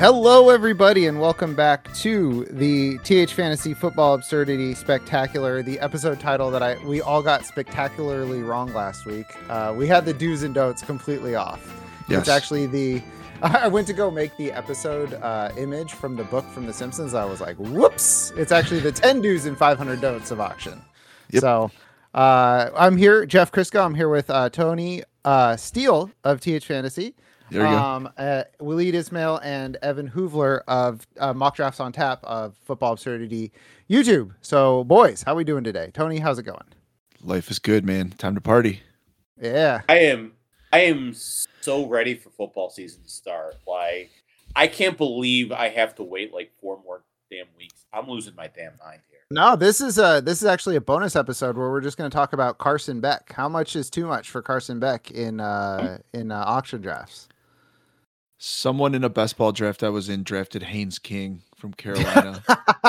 Hello, everybody, and welcome back to the TH Fantasy Football Absurdity Spectacular, the episode title that we all got spectacularly wrong last week. We had the do's and don'ts completely off. Yes. It's actually I went to go make the episode image from the book from The Simpsons. I was like, whoops! It's actually the 10 do's and 500 don'ts of auction. Yep. So I'm here, Jeff Crisco. I'm here with Tony Steele of TH Fantasy. There we go. Waleed Ismail and Evan Hoovler of Mock Drafts on Tap of Football Absurdity YouTube. So, boys, how we doing today? Tony, how's it going? Life is good, man. Time to party. Yeah. I am so ready for football season to start. Like, I can't believe I have to wait like 4 more damn weeks. I'm losing my damn mind here. No, this is actually a bonus episode where we're just going to talk about Carson Beck. How much is too much for Carson Beck in auction drafts? Someone in a best ball draft I was in drafted Haynes King from Carolina.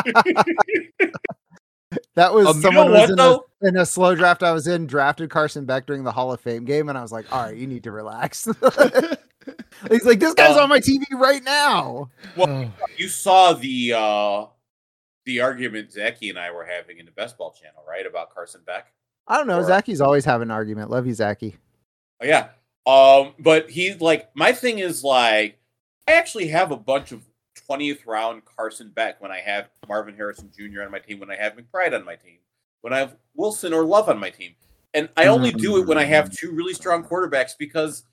That was someone who was in a slow draft I was in, drafted Carson Beck during the Hall of Fame game, and I was like, all right, you need to relax. He's like, this guy's on my TV right now. Well, you saw the argument Zachy and I were having in the best ball channel, right? About Carson Beck. I don't know. Zachy's always having an argument. Love you, Zachy. Oh, yeah. But he's like, my thing is like, I actually have a bunch of 20th round Carson Beck when I have Marvin Harrison Jr. on my team, when I have McBride on my team, when I have Wilson or Love on my team. And I only do it when I have 2 really strong quarterbacks because,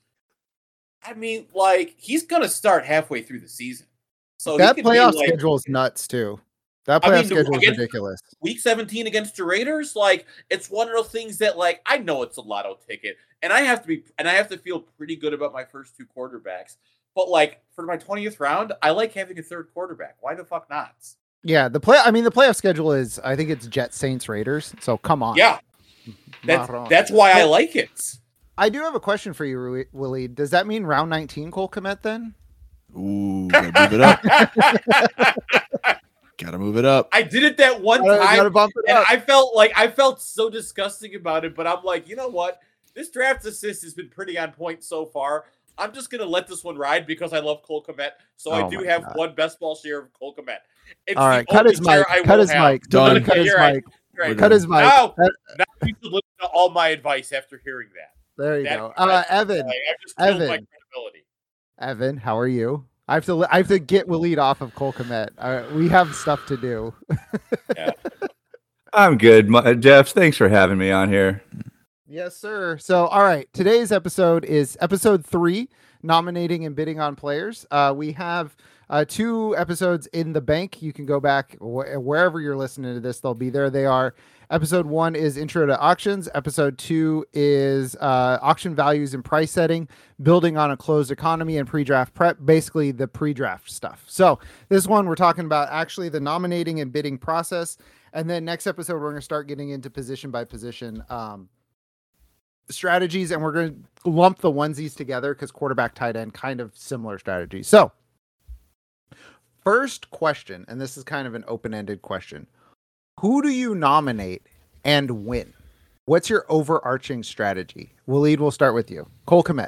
I mean, like, he's going to start halfway through the season. So that playoff schedule is nuts, too. That playoff schedule is ridiculous. Week 17 against the Raiders, like, it's one of those things that, like, I know it's a lotto ticket, and I have to feel pretty good about my first 2 quarterbacks. But, like, for my 20th round, I like having a 3rd quarterback. Why the fuck not? Yeah, the playoff schedule is, I think it's Jets, Saints, Raiders. So come on. Yeah, that's why I like it. I do have a question for you, Willie. Does that mean round 19 Cole Kmet then? Ooh, gotta move it up. Gotta move it up. I did it that one time, and I felt so disgusting about it. But I'm like, you know what? This draft assist has been pretty on point so far. I'm just gonna let this one ride because I love Cole Kmet. So I do have one best ball share of Cole Kmet. All right, cut his mic. Cut his mic. Done. Cut his mic. Right. Cut his mic. Now you should listen to all my advice after hearing that. There you go. Evan. I just killed my credibility. Evan, how are you? I have to get Waleed off of Cole Kmet. We have stuff to do. Yeah. I'm good, Jeff. Thanks for having me on here. Yes, sir. So, all right. Today's episode is episode 3, nominating and bidding on players. We have 2 episodes in the bank. You can go back wherever you're listening to this. They'll be there. They are. Episode 1 is Intro to Auctions. Episode 2 is Auction Values and Price Setting, Building on a Closed Economy and Pre-Draft Prep, basically the pre-draft stuff. So this one, we're talking about actually the nominating and bidding process. And then next episode, we're going to start getting into position by position strategies. And we're going to lump the onesies together because quarterback, tight end, kind of similar strategies. So first question, and this is kind of an open-ended question. Who do you nominate and win? What's your overarching strategy? Waleed, we'll start with you. Cole Kmet.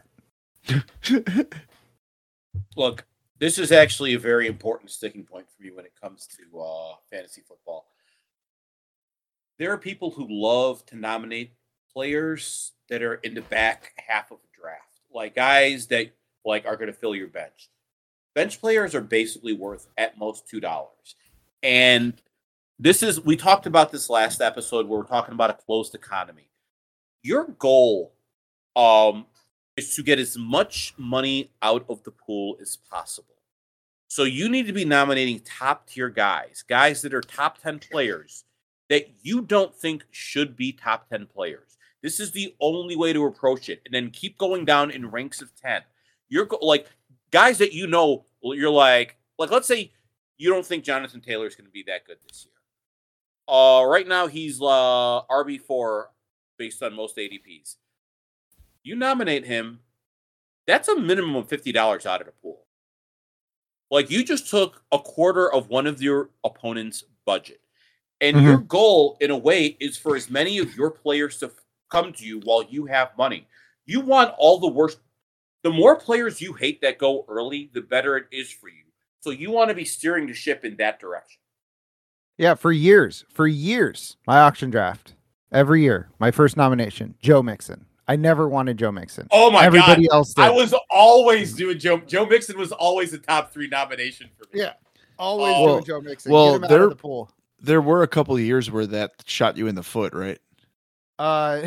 Look, this is actually a very important sticking point for me when it comes to fantasy football. There are people who love to nominate players that are in the back half of a draft, like guys that like are going to fill your bench. Bench players are basically worth at most $2, and we talked about this last episode where we're talking about a closed economy. Your goal is to get as much money out of the pool as possible. So you need to be nominating top tier guys that are top 10 players that you don't think should be top 10 players. This is the only way to approach it. And then keep going down in ranks of 10. You're like guys that you know, you're like let's say you don't think Jonathan Taylor is going to be that good this year. Right now he's RB4 based on most ADPs. You nominate him, that's a minimum of $50 out of the pool. Like, you just took a quarter of one of your opponent's budget. And your goal, in a way, is for as many of your players to come to you while you have money. You want all the worst. The more players you hate that go early, the better it is for you. So you want to be steering the ship in that direction. Yeah, for years, my auction draft every year, my first nomination, Joe Mixon. I never wanted Joe Mixon. Oh my Everybody God. else did. I was always doing Joe. Joe Mixon was always a top 3 nomination for me. Yeah, always Oh. doing Joe Mixon. Well, Get him out of the pool. There were a couple of years where that shot you in the foot, right? Not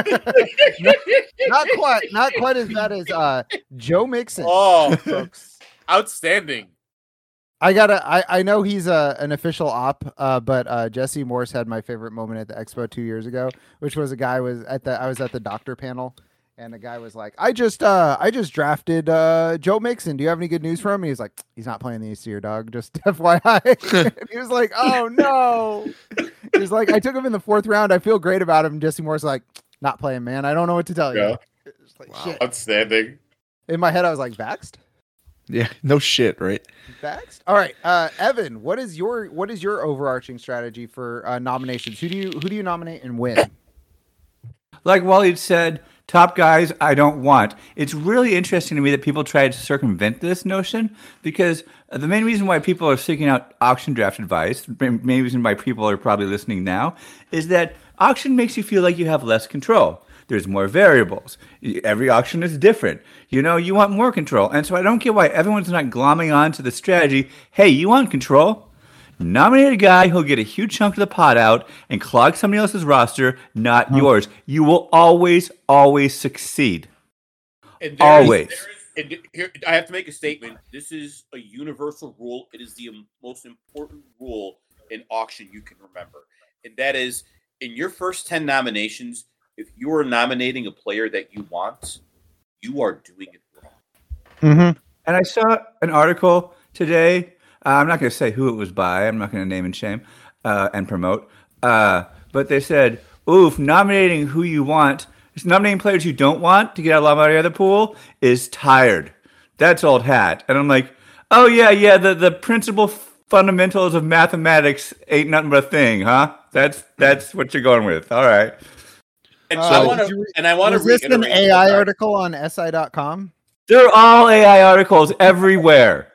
quite as bad as Joe Mixon. Oh, Folks. outstanding. I know he's an official op, but Jesse Morse had my favorite moment at the expo 2 years ago, which was I was at the doctor panel, and a guy was like, I just drafted Joe Mixon. Do you have any good news for him? And he's like, he's not playing this year, dog. Just FYI. And he was like, oh no. He's like, I took him in the 4th round. I feel great about him. And Jesse Morse like, not playing, man. I don't know what to tell you. Yeah. It's like, Wow. shit. Outstanding. In my head, I was like, vaxxed? Yeah, no shit, right? Vaxxed? All right, Evan, what is your overarching strategy for nominations? Who do you nominate and win? Like Wally said, top guys I don't want. It's really interesting to me that people try to circumvent this notion, because the main reason why people are seeking out auction draft advice, the main reason why people are probably listening now, is that auction makes you feel like you have less control. There's more variables. Every auction is different. You want more control. And so I don't get why everyone's not glomming on to the strategy. Hey, you want control? Nominate a guy who'll get a huge chunk of the pot out and clog somebody else's roster, not yours. You will always succeed. And Always. And here, I have to make a statement. This is a universal rule. It is the most important rule in auction you can remember. And that is, in your first 10 nominations, if you are nominating a player that you want, you are doing it wrong. Mm-hmm. And I saw an article today. I'm not going to say who it was by. I'm not going to name and shame and promote. But they said, oof, nominating who you want, nominating players you don't want to get a lot out of the pool is tired. That's old hat. And I'm like, oh, yeah, the principal fundamentals of mathematics ain't nothing but a thing, huh? That's what you're going with. All right. And I want to Was this an AI article on SI.com? They're all AI articles everywhere.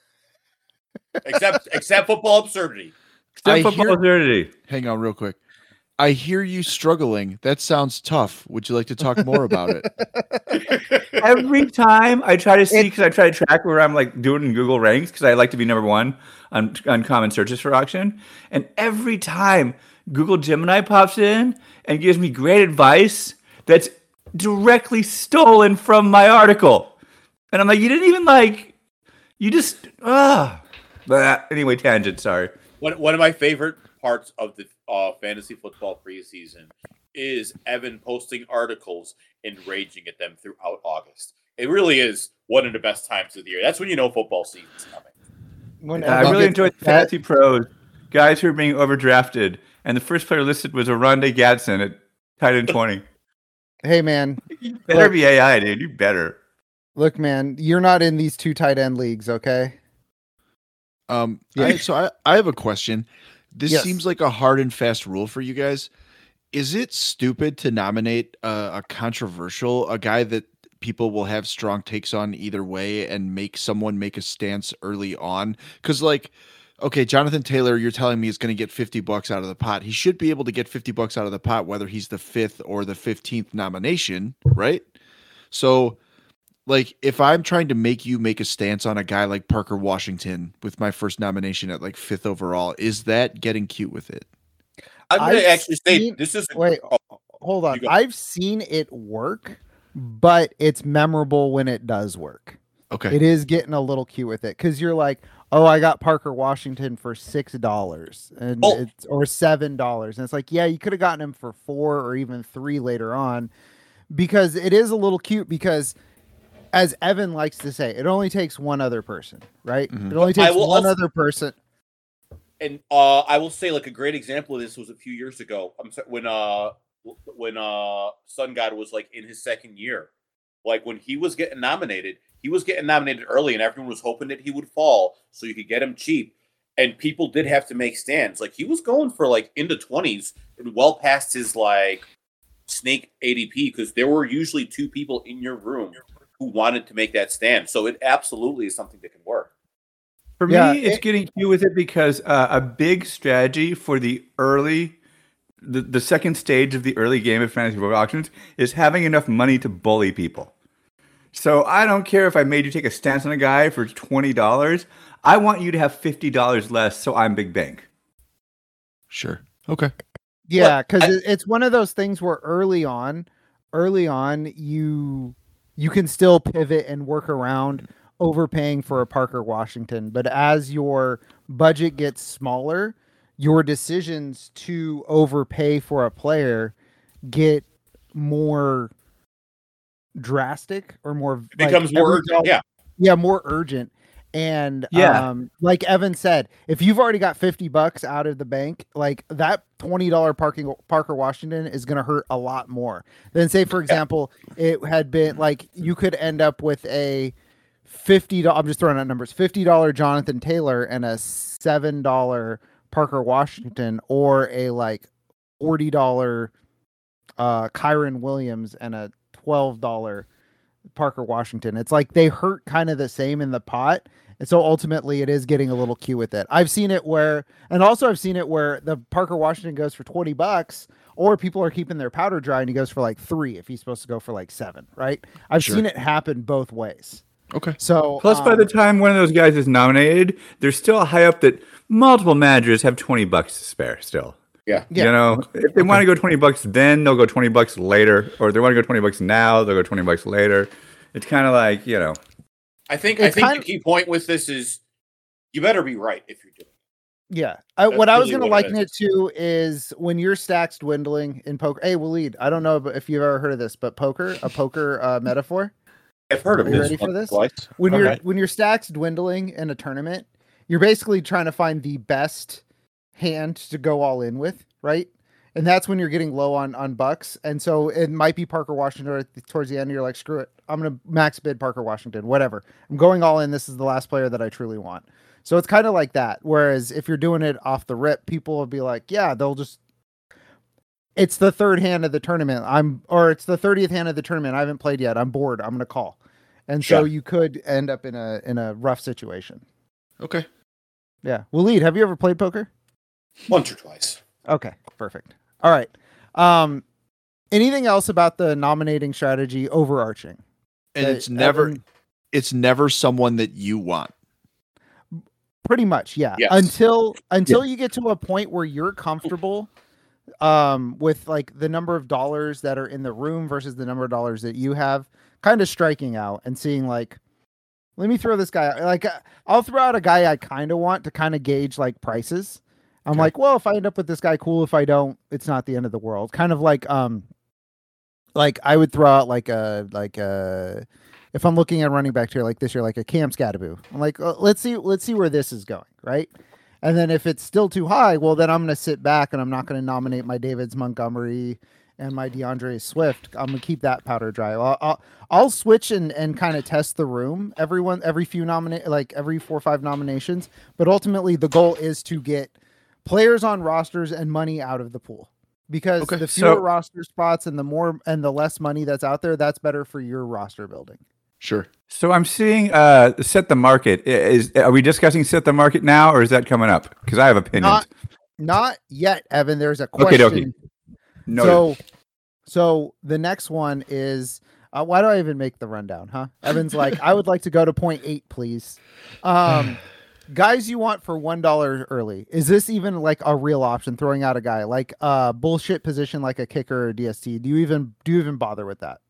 except football absurdity. Except football absurdity. Hang on real quick. I hear you struggling. That sounds tough. Would you like to talk more about it? Every time I try to see, because I try to track where I'm like doing in Google ranks, because I like to be number 1 on common searches for auction. And every time Google Gemini pops in and gives me great advice that's directly stolen from my article. And I'm like, you didn't even you just, anyway, tangent, sorry. One of my favorite parts of the fantasy football preseason is Evan posting articles and raging at them throughout August. It really is one of the best times of the year. That's when you know football season's coming. I really enjoyed Fantasy Pros, guys who are being overdrafted, and the first player listed was Oronde Gadsden at tight end 20. Hey, man. You better be AI, dude. You better. Look, man, you're not in these 2 tight end leagues, okay? I have a question. This seems like a hard and fast rule for you guys. Is it stupid to nominate a guy that people will have strong takes on either way, and make someone make a stance early on? Because, okay, Jonathan Taylor, you're telling me is going to get $50 out of the pot. He should be able to get $50 out of the pot, whether he's the 5th or the 15th nomination, right? So, if I'm trying to make you make a stance on a guy like Parker Washington with my first nomination at 5th overall, is that getting cute with it? I'm going to actually say this is... Wait, hold on. I've seen it work, but it's memorable when it does work. Okay. It is getting a little cute with it, because you're like, oh, I got Parker Washington for $6 and or $7. And it's like, yeah, you could have gotten him for 4 or even 3 later on, because it is a little cute, because as Evan likes to say, it only takes one other person, right? Mm-hmm. It only takes one other person. And I will say, a great example of this was a few years ago. When Sun God was in his 2nd year, when he was getting nominated early, and everyone was hoping that he would fall so you could get him cheap. And people did have to make stands. He was going for into 20s and well past his snake ADP, because there were usually 2 people in your room who wanted to make that stand. So it absolutely is something that can work. For me, it's getting cute with it because a big strategy for the second stage of the early game of fantasy football auctions is having enough money to bully people. So I don't care if I made you take a stance on a guy for $20. I want you to have $50 less, so I'm big bank. Sure. Okay. Yeah, because it's one of those things where early on, you can still pivot and work around overpaying for a Parker Washington. But as your budget gets smaller, your decisions to overpay for a player get more drastic or more becomes more urgent. Yeah, more urgent. And like Evan said, if you've already got $50 out of the bank, like that $20 Parker Washington is going to hurt a lot more than say, for example, it had been like you could end up with a $50. I'm just throwing out numbers: $50 Jonathan Taylor and a $7 Parker Washington, or a like $40 Kyron Williams and a $12 Parker Washington. It's like they hurt kind of the same in the pot. And so ultimately it is getting a little cute with it. I've seen it where the Parker Washington goes for $20, or people are keeping their powder dry and he goes for like $3 if he's supposed to go for like $7, right? I've seen it happen both ways. Okay. So plus by the time one of those guys is nominated, there's still high up that multiple managers have $20 to spare still. Yeah. You know, if they want to go $20, then they'll go $20 later, or if they want to go $20 now, they'll go $20 later. It's kind of like, you know. I think the key point with this is you better be right if you're doing it. Yeah. What I was going to liken it to is when your stacks dwindling in poker. Hey, Waleed, I don't know if you've ever heard of this, but a poker metaphor. I've heard of this. Ready for this? When your stacks dwindling in a tournament, you're basically trying to find the best hand to go all in with, right? And that's when you're getting low on bucks. And so it might be Parker Washington towards the end. You're like, screw it, I'm going to max bid Parker Washington, whatever. I'm going all in. This is the last player that I truly want. So it's kind of like that. Whereas if you're doing it off the rip, people will be like, yeah, it's the third hand of the tournament. It's the 30th hand of the tournament. I haven't played yet. I'm bored. I'm going to call. And so you could end up in a rough situation. Okay. Yeah. Waleed, have you ever played poker? Once or twice. Okay, perfect. All right. Anything else about the nominating strategy overarching? And it's never someone that you want. Pretty much, yeah. Yes. Until you get to a point where you're comfortable with like the number of dollars that are in the room versus the number of dollars that you have, kind of striking out and seeing like, let me throw this guy out. Like I'll throw out a guy I kind of want to kind of gauge like prices. I'm like, well, if I end up with this guy, cool. If I don't, it's not the end of the world. Kind of like I would throw out like a if I'm looking at running back here like this year, like a Cam Scadaboo. I'm like, let's see where this is going, right? And then if it's still too high, well, then I'm going to sit back and I'm not going to nominate my Davids Montgomery and my DeAndre Swift. I'm going to keep that powder dry. I'll switch and kind of test the room. Every 4 or 5 nominations, but ultimately the goal is to get players on rosters and money out of the pool, because the fewer roster spots and the less money that's out there, that's better for your roster building. Sure. So I'm seeing set the market. Are we discussing set the market now, or is that coming up? Because I have opinions. Not yet, Evan. There's a question. Okay. No. So the next one is why do I even make the rundown? Huh? Evan's like, I would like to go to 0.8, please. Guys you want for $1 early. Is this even like a real option? Throwing out a guy like a bullshit position like a kicker or DST. Do you even bother with that?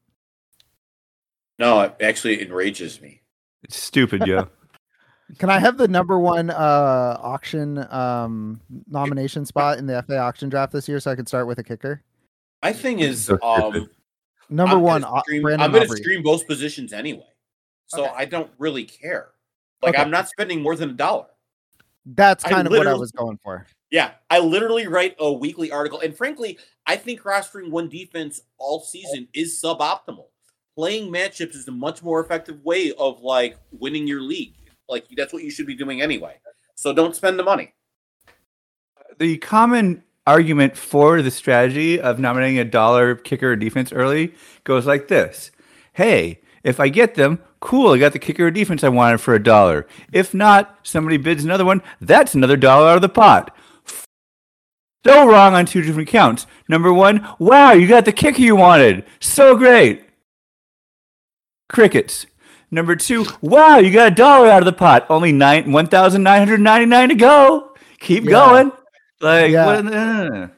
No, it actually enrages me. It's stupid, Joe. Can I have the number one auction nomination spot in the FA auction draft this year so I can start with a kicker? My thing is number one. I'm going to stream both positions anyway, so I don't really care. Like I'm not spending more than $1. That's kind of what I was going for. Yeah, I literally write a weekly article, and frankly, I think rostering one defense all season is suboptimal. Playing matchups is a much more effective way of like winning your league. Like that's what you should be doing anyway. So don't spend the money. The common argument for the strategy of nominating $1 kicker or defense early goes like this. Hey, If I get them, cool, I got the kicker or defense I wanted for $1. If not, somebody bids another one, that's another $1 out of the pot. So wrong on two different counts. Number one, wow, you got the kicker you wanted. So great. Crickets. Number two, wow, you got $1 out of the pot. Only $1,999 to go. Keep going. Like, that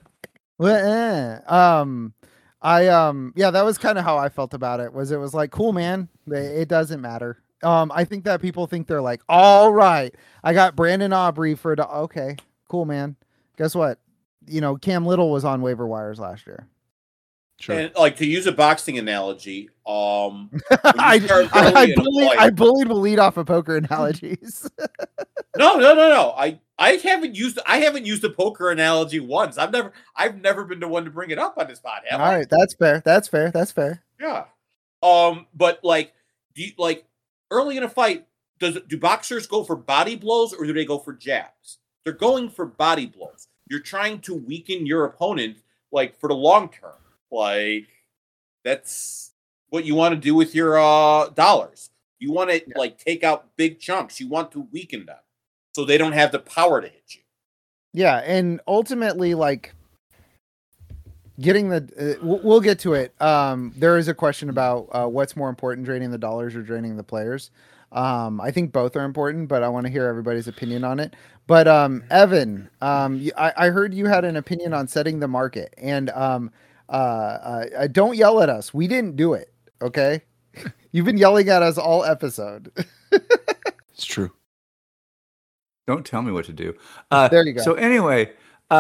was kind of how I felt about it. It was like, cool, man. It doesn't matter. I think that people think they're like, all right, I got Brandon Aubrey for okay, cool, man. Guess what? Cam Little was on waiver wires last year. Sure. And like, to use a boxing analogy, I bullied the lead off of poker analogies. No. I haven't used a poker analogy once. I've never been the one to bring it up on this pod. All right, that's fair. Yeah. But like, early in a fight, do boxers go for body blows or do they go for jabs? They're going for body blows. You're trying to weaken your opponent, like, for the long term. Like, that's what you want to do with your dollars. You want to take out big chunks. You want to weaken them so they don't have the power to hit you. Yeah, and ultimately, like, getting the we'll get to it. There is a question about what's more important, draining the dollars or draining the players. I think both are important, but I want to hear everybody's opinion on it. But Evan, I heard you had an opinion on setting the market, and don't yell at us. We didn't do it. Okay, you've been yelling at us all episode. It's true. Don't tell me what to do. There you go. So anyway,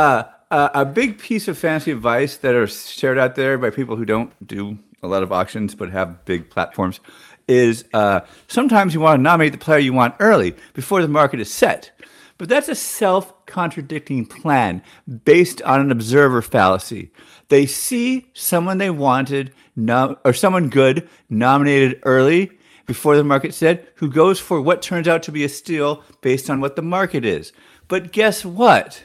a big piece of fantasy advice that are shared out there by people who don't do a lot of auctions but have big platforms is sometimes you want to nominate the player you want early before the market is set. But that's a self-contradicting plan based on an observer fallacy. They see someone they wanted or someone good nominated early before the market set who goes for what turns out to be a steal based on what the market is. But guess what?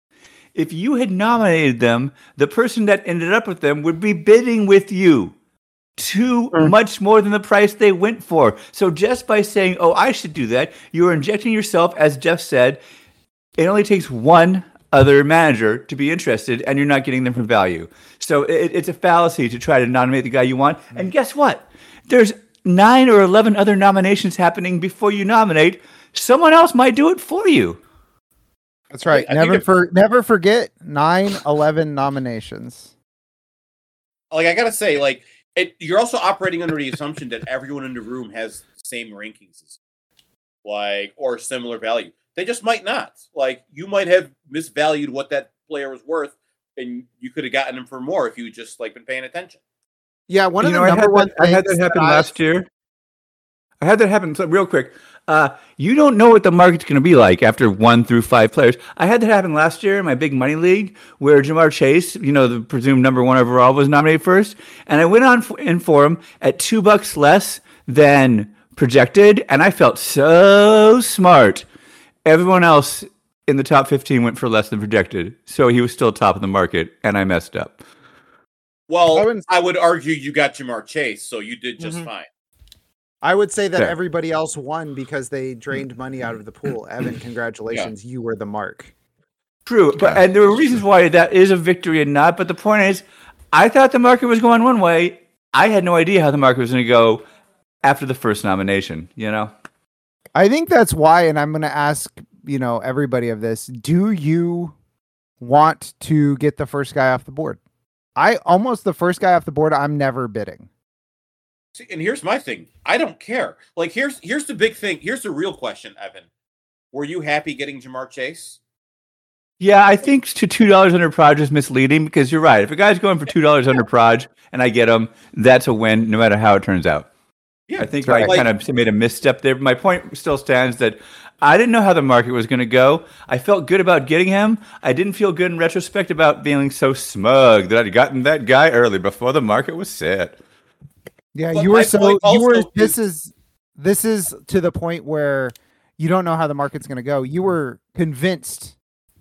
If you had nominated them, the person that ended up with them would be bidding with you too much more than the price they went for. So just by saying, oh, I should do that, you are injecting yourself, as Jeff said. It only takes one other manager to be interested, and you're not getting them for value. So it's a fallacy to try to nominate the guy you want. And guess what? There's 9 or 11 other nominations happening before you nominate. Someone else might do it for you. That's right. Never forget 9-11 nominations. Like, I gotta say, like, you're also operating under the assumption that everyone in the room has the same rankings as you, like, or similar value. They just might not. Like, you might have misvalued what that player was worth, and you could have gotten him for more if you just been paying attention. Yeah, I had that happen last year. I had that happen real quick. You don't know what the market's going to be like after 1 through 5 players. I had that happen last year in my big money league where Jamar Chase, the presumed number 1 overall, was nominated first. And I went on in for him at $2 less than projected. And I felt so smart. Everyone else in the top 15 went for less than projected. So he was still top of the market. And I messed up. Well, I would argue you got Jamar Chase. So you did just fine. I would say that everybody else won because they drained money out of the pool. Evan, congratulations. You were the mark. True. And there were reasons why that is a victory and not. But the point is, I thought the market was going one way. I had no idea how the market was going to go after the first nomination, I think that's why, and I'm going to ask, everybody of this, do you want to get the first guy off the board? The first guy off the board, I'm never bidding. See, and here's my thing. I don't care. Like, here's the big thing. Here's the real question, Evan. Were you happy getting Jamar Chase? Yeah, I think to $2 under proj is misleading because you're right. If a guy's going for $2 under proj and I get him, that's a win no matter how it turns out. Yeah, I think I kind of made a misstep there. My point still stands that I didn't know how the market was going to go. I felt good about getting him. I didn't feel good in retrospect about feeling so smug that I'd gotten that guy early before the market was set. Yeah, this is to the point where you don't know how the market's going to go. You were convinced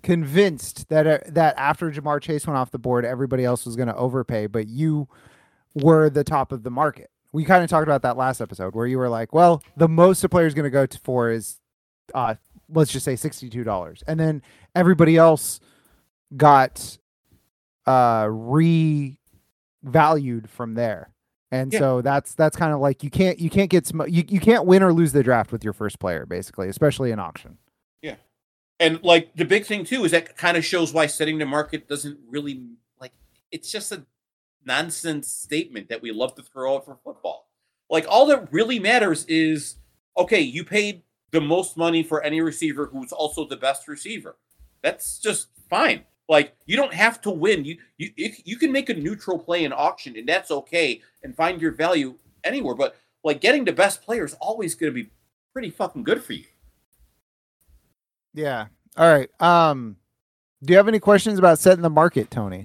that after Jamar Chase went off the board, everybody else was going to overpay, but you were the top of the market. we kind of talked about that last episode where you were like, well, the most a player is going to go for is, let's just say $62. And then everybody else got revalued from there. And so that's kind of like you can't get you can't win or lose the draft with your first player, basically, especially in auction. Yeah. And like the big thing too is that kind of shows why setting the market doesn't really like, it's just a nonsense statement that we love to throw out for football. Like all that really matters is, okay, you paid the most money for any receiver who's also the best receiver. That's just fine. Like you don't have to win. You can make a neutral play in auction, and that's okay, and find your value anywhere. But like getting the best player is always going to be pretty fucking good for you. Yeah. All right. Do you have any questions about setting the market, Tony?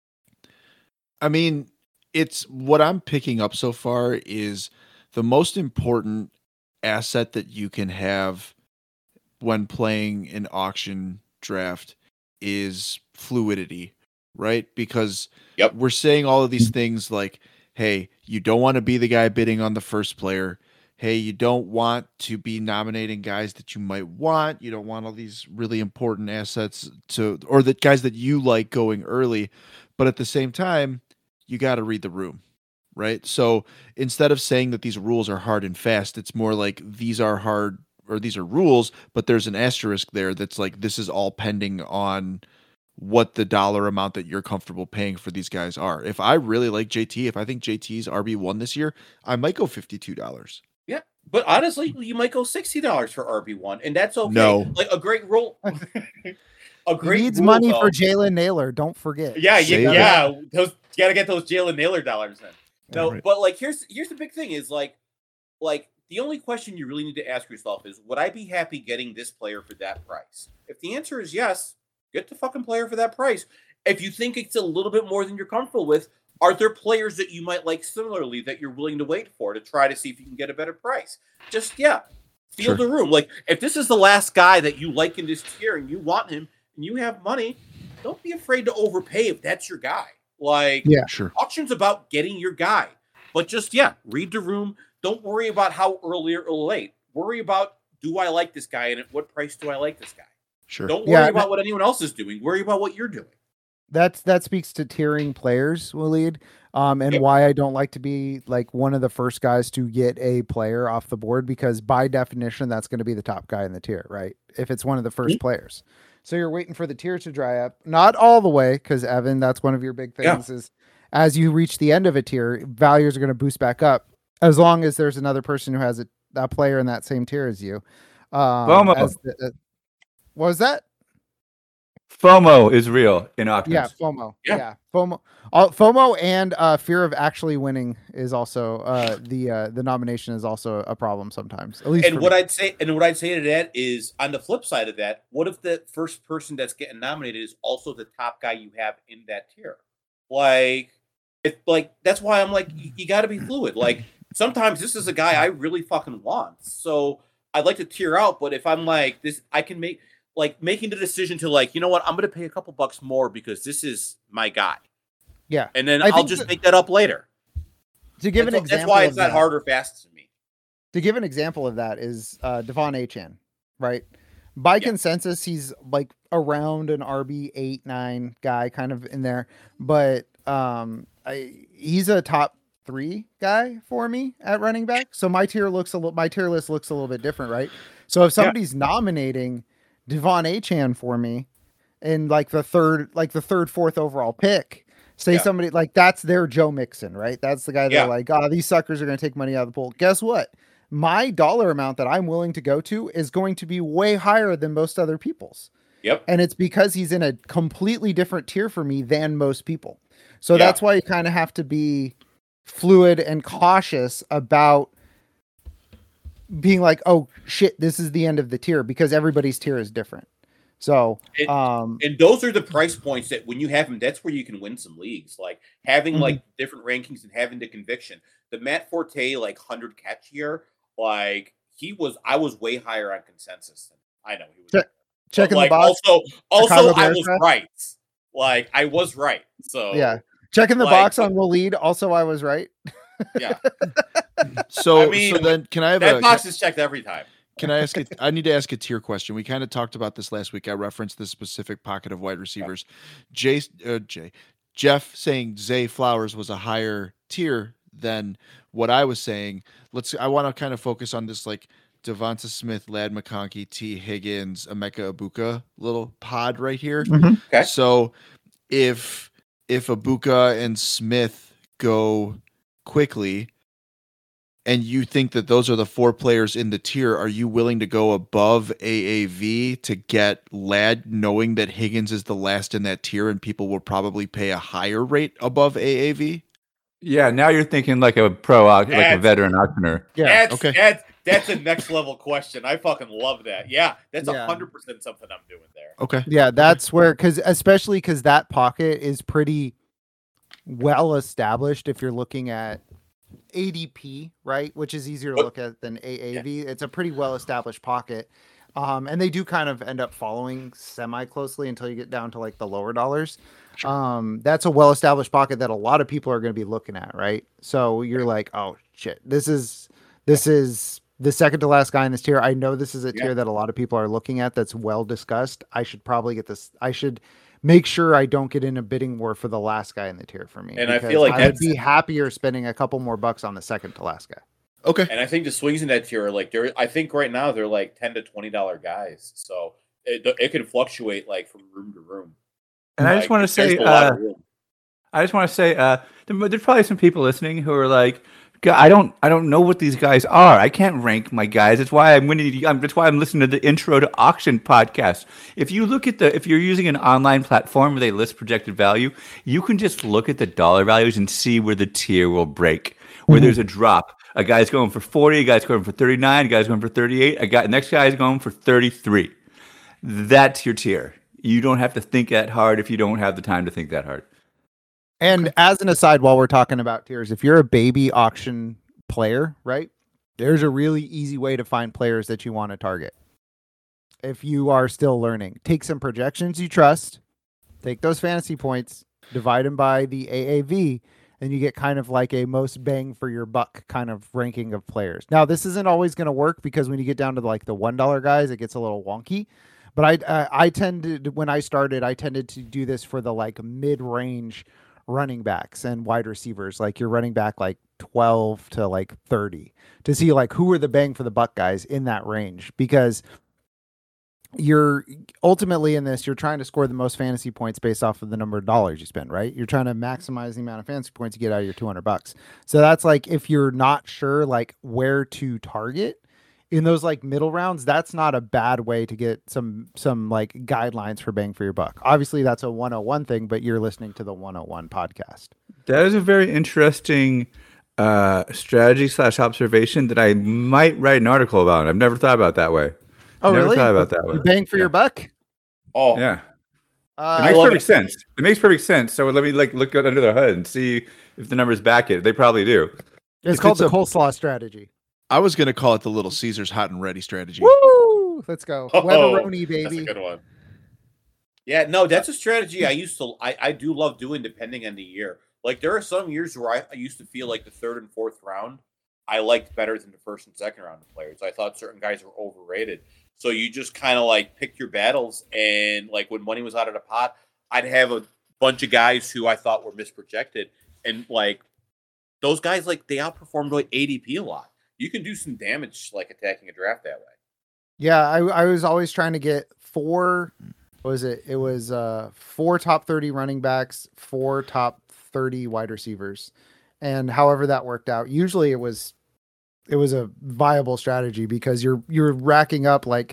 I mean, it's what I'm picking up so far is the most important asset that you can have when playing an auction draft is fluidity, right? Because we're saying all of these things like, hey, you don't want to be the guy bidding on the first player. Hey, you don't want to be nominating guys that you might want. You don't want all these really important assets or the guys that you like going early. But at the same time, you got to read the room, right? So instead of saying that these rules are hard and fast, it's more like these are hard or these are rules, but there's an asterisk there that's like, this is all pending on what the dollar amount that you're comfortable paying for these guys are. If I really like JT, if I think JT's RB1 this year, I might go $52. Yeah. But honestly, you might go $60 for RB1, and that's okay. No. Like a great rule. A great he needs rule, money though. for Jalen Naylor. Don't forget. Yeah, Say you that. got to get those Jalen Naylor dollars in. No, Right. but like here's the big thing is like the only question you really need to ask yourself is, would I be happy getting this player for that price? If the answer is yes, get the fucking player for that price. If you think it's a little bit more than you're comfortable with, are there players that you might like similarly that you're willing to wait for to try to see if you can get a better price? Just feel the room. Like if this is the last guy that you like in this tier and you want him and you have money, don't be afraid to overpay if that's your guy. Like, Sure. Auction's about getting your guy. But just, read the room. Don't worry about how early or late. Worry about, do I like this guy, and at what price do I like this guy? Sure. Don't worry about what anyone else is doing. Worry about what you're doing. That speaks to tiering players, Waleed, and why I don't like to be like one of the first guys to get a player off the board, because by definition, that's going to be the top guy in the tier, right? If it's one of the first players. So you're waiting for the tier to dry up, not all the way, because Evan, that's one of your big things is as you reach the end of a tier, values are going to boost back up as long as there's another person who has a player in that same tier as you. FOMO. What was that? FOMO is real in auctions. Yeah, FOMO. Yeah, FOMO. FOMO and fear of actually winning is also the nomination is also a problem sometimes. At least, and what I'd say to that is, on the flip side of that, what if the first person that's getting nominated is also the top guy you have in that tier? That's why I'm like, you got to be fluid. Like sometimes this is a guy I really fucking want, so I'd like to tier out. But if I'm like this, I can making the decision to like, you know what, I'm going to pay a couple bucks more because this is my guy. Yeah. And then I'll just make that up later. To give an example, that's why it's not hard or fast to me. To give an example of that is Devon Achane, right? By consensus, he's like around an RB 8-9 guy, kind of in there. But he's a top 3 guy for me at running back. So my tier list looks a little bit different, right? So if somebody's nominating Devon Achane for me in like the third, fourth overall pick, somebody like that's their Joe Mixon, right? That's the guy they're like, these suckers are going to take money out of the pool. Guess what? My dollar amount that I'm willing to go to is going to be way higher than most other people's. Yep. And it's because he's in a completely different tier for me than most people. So that's why you kind of have to be fluid and cautious about being like, oh shit, this is the end of the tier, because everybody's tier is different. So, and those are the price points that when you have them, that's where you can win some leagues. Like having like different rankings and having the conviction. The Matt Forte 100 catch year, I was way higher on consensus than I know he was. Checking the box. Also, I was right. I was right. So checking the box on Waleed. Also, I was right. Yeah. So, I mean, so then can I have that box is checked every time. Can I ask it? I need to ask a tier question. We kind of talked about this last week. I referenced this specific pocket of wide receivers. Jeff saying Zay Flowers was a higher tier than what I was saying. I want to kind of focus on this like Devonta Smith, Lad McConkey, T. Higgins, Emeka Ibuka little pod right here. Mm-hmm. Okay. So if Ibuka and Smith go quickly, and you think that those are the 4 players in the tier, are you willing to go above AAV to get Lad, knowing that Higgins is the last in that tier and people will probably pay a higher rate above AAV? Yeah, now you're thinking like a like a veteran auctioneer. Yeah, That's a next level question. I fucking love that. Yeah, that's 100% something I'm doing there. Okay. Yeah, that's where, especially because that pocket is pretty well established if you're looking at ADP, right, which is easier to look at than AAV. It's a pretty well established pocket, and they do kind of end up following semi closely until you get down to like the lower dollars. Sure. That's a well established pocket that a lot of people are going to be looking at, right? So you're like, oh shit, this is the second to last guy in this tier. I know this is a tier that a lot of people are looking at that's well discussed. I should probably get this. I should make sure I don't get in a bidding war for the last guy in the tier for me. And I feel like I'd be happier spending a couple more bucks on the second to last guy. Okay. And I think the swings in that tier are like, I think right now they're like $10 to $20 guys. So it can fluctuate like from room to room. And I just want to say, there's probably some people listening who are like, I don't know what these guys are. I can't rank my guys. That's why I'm winning. That's why I'm listening to the Intro to Auction podcast. If you look at if you're using an online platform where they list projected value, you can just look at the dollar values and see where the tier will break, where there's a drop. A guy's going for 40, a guy's going for 39, a guy's going for 38, next guy's going for 33. That's your tier. You don't have to think that hard if you don't have the time to think that hard. And as an aside, while we're talking about tiers, if you're a baby auction player, right, there's a really easy way to find players that you want to target. If you are still learning, take some projections you trust, take those fantasy points, divide them by the AAV, and you get kind of like a most bang for your buck kind of ranking of players. Now, this isn't always going to work because when you get down to like the $1 guys, it gets a little wonky. But I tended, when I started, I tended to do this for the like mid-range running backs and wide receivers, like you're running back like 12 to like 30 to see like who are the bang for the buck guys in that range, because you're ultimately in this, you're trying to score the most fantasy points based off of the number of dollars you spend, right? You're trying to maximize the amount of fantasy points you get out of your $200. So that's like, if you're not sure like where to target in those like middle rounds, that's not a bad way to get some like guidelines for bang for your buck. Obviously that's a 101 thing, but you're listening to the 101 podcast. That is a very interesting strategy / observation that I might write an article about. I've never thought about that way. Oh, never really? Thought about that way. You bang for your buck? Oh, yeah. It makes perfect sense. It makes perfect sense. So let me like look under the hood and see if the numbers back it. They probably do. It's called the coleslaw strategy. I was going to call it the Little Caesars hot and ready strategy. Woo! Let's go. Weberoni, baby. That's a good one. Yeah, no, that's a strategy I do love doing depending on the year. Like there are some years where I used to feel like the third and fourth round I liked better than the first and second round of players. I thought certain guys were overrated. So you just kind of like pick your battles, and like when money was out of the pot, I'd have a bunch of guys who I thought were misprojected, and like those guys, like they outperformed like ADP a lot. You can do some damage like attacking a draft that way. Yeah, I was always trying to get four. What was it? It was 4 top 30 running backs, 4 top 30 wide receivers, and however that worked out. Usually it was a viable strategy because you're racking up like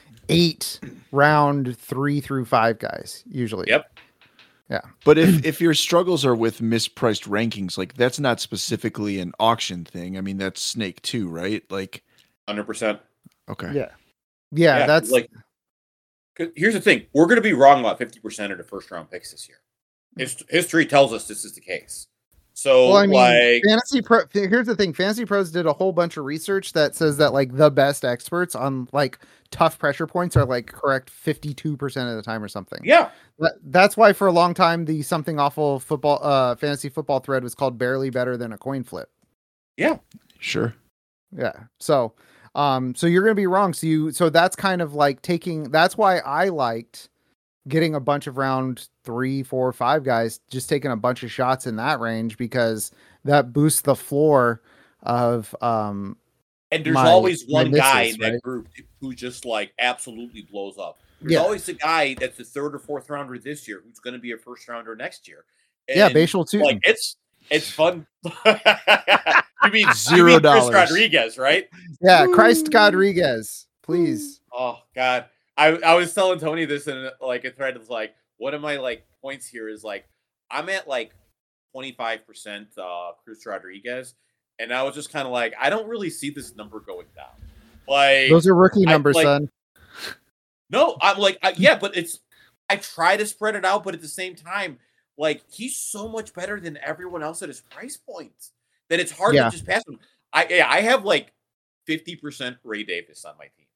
8 round 3 through 5 guys usually. Yep. Yeah. But if your struggles are with mispriced rankings, like that's not specifically an auction thing. I mean, that's Snake too, right? Like 100%. Okay. Yeah, that's like, here's the thing. We're going to be wrong about 50% of the first round picks this year. History tells us this is the case. So, well, I mean, like, here's the thing. Fantasy Pros did a whole bunch of research that says that like the best experts on like tough pressure points are like correct 52% of the time or something. Yeah. That's why for a long time, the something awful football fantasy football thread was called barely better than a coin flip. Yeah, Sure. Yeah. So you're going to be wrong. So that's kind of like that's why I liked getting a bunch of round 3, 4, 5 guys, just taking a bunch of shots in that range, because that boosts the floor of, and there's always one guy in that group who just like absolutely blows up. There's always a guy that's the 3rd or 4th rounder this year who's going to be a 1st rounder next year. And Bashal too. Like it's fun. You mean $0? Chris Rodriguez, right? Yeah, Christ Rodriguez, please. Oh God, I was telling Tony this in like a thread. It's like one of my like points here is like I'm at like 25% Chris Rodriguez, and I was just kind of like I don't really see this number going down. Like those are rookie numbers, son. No, I'm like yeah, but I try to spread it out, but at the same time, like he's so much better than everyone else at his price point that it's hard to just pass him. I have like 50% Ray Davis on my team.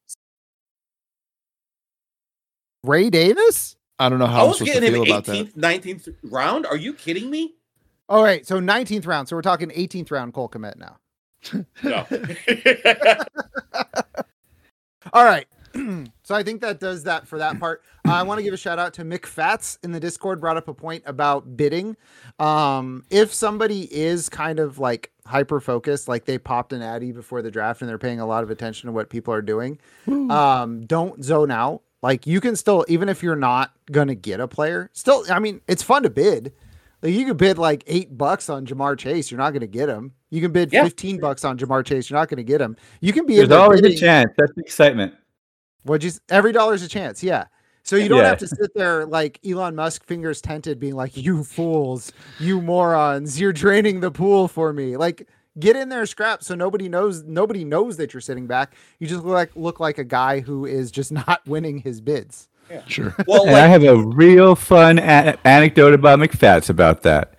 Ray Davis? I don't know how I was getting him 18th, 19th round. Are you kidding me? All right, so 19th round. So we're talking 18th round Cole Kmet now. No. All right. So I think that does that for that part. I want to give a shout out to Mick Fats in the Discord, brought up a point about bidding. If somebody is kind of like hyper focused, like they popped an Addy before the draft and they're paying a lot of attention to what people are doing, don't zone out. Like you can still, even if you're not going to get a player, still, I mean, it's fun to bid. Like you can bid like $8 on Jamar Chase. You're not going to get him. You can bid $15 on Jamar Chase. You're not going to get him. You can be. There's always a chance. That's the excitement. Every dollar's a chance. Yeah. So you don't have to sit there like Elon Musk, fingers tented, being like, "You fools, you morons, you're draining the pool for me." Like, get in there, scrap, so nobody knows that you're sitting back. You just look like a guy who is just not winning his bids. Yeah, sure. Well, and I have a real fun anecdote about McFats about that.